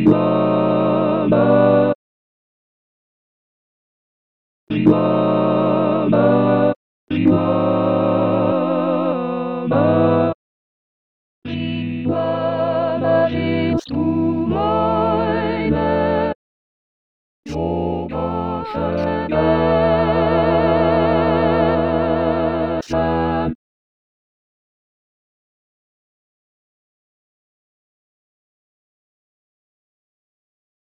Mama, mama, mama, mama ist du meine so große Götze.